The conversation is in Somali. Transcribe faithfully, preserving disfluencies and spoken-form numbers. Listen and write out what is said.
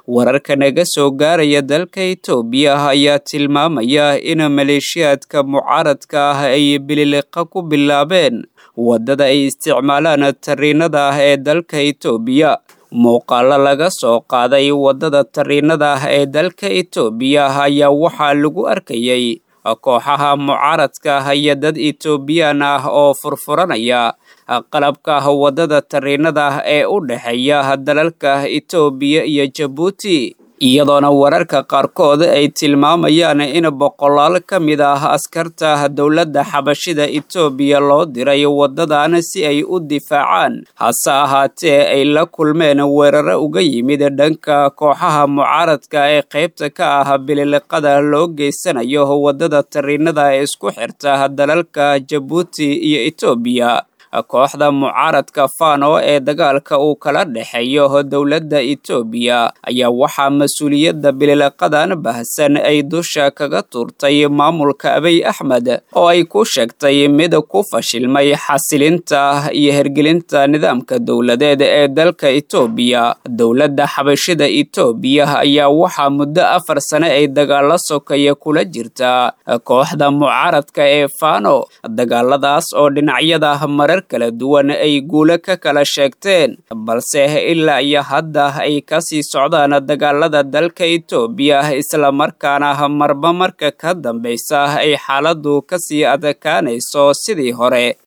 wararka naga soo gaaraya dalka Itoobiya ayaa tilmaamaya in maleeshiyaadka mucaaradka ah ay bililiqa ku bilaabeen wadada ay isticmaalaan tariinada ah ee dalka Itoobiya. muuqaalo laga soo qaaday wadada tariinada ah ee dalka Itoobiya ayaa waxaa lagu arkayay kooxaha mucaaradka ah iyo dad Itoobiyaan ah oo furfuranaya qalabka wadada tariinada ah ee u dhaxeeya dalalka Itoobiya iyo Djibouti, iyadoona wararka qaarkood ay tilmaamayaan in boqolaal ka mid ah askarta dowladda xabashida Itoobiya loo diray wadadan si ay u difaacaan. hase ahaatee ay la kulmeen weeraro uga yimid dhanka kooxaha mucaaradka ee qaybta ka ah bililiqada loo geysanayo wadada tariinada ee isku xirta dalalka Djibouti iyo Itoobiya. kooxda mucaaradka Fano ee dagaalka uu kala dhexeeyo dowladda Itoobiya ayaa waxaa mas-uuliyadda bililiqadan baahsan ay dusha kaga turtay maamulka Abiy Ahmed oo ay ku sheegtay mid ku fashilmay xasilinta iyo hergelinta nidaamka dowladeed ee dalka Itoobiya. dowladda xabashida Itoobiya ayaa waxaa muddo afar sano ay dagaalo sokaya kula jirta kooxda mucaaradka ee Fano, dagaaladaas oo dhinacyada marar kala duwan ay guulo ka kala sheegteen, balse ilaa iyo hadda ay ka sii socdaan dagaalada dalka Itoobiya, isla markaana marba marka ka dambaysa ay xaaladdu ka sii adkaanayso sidii hore.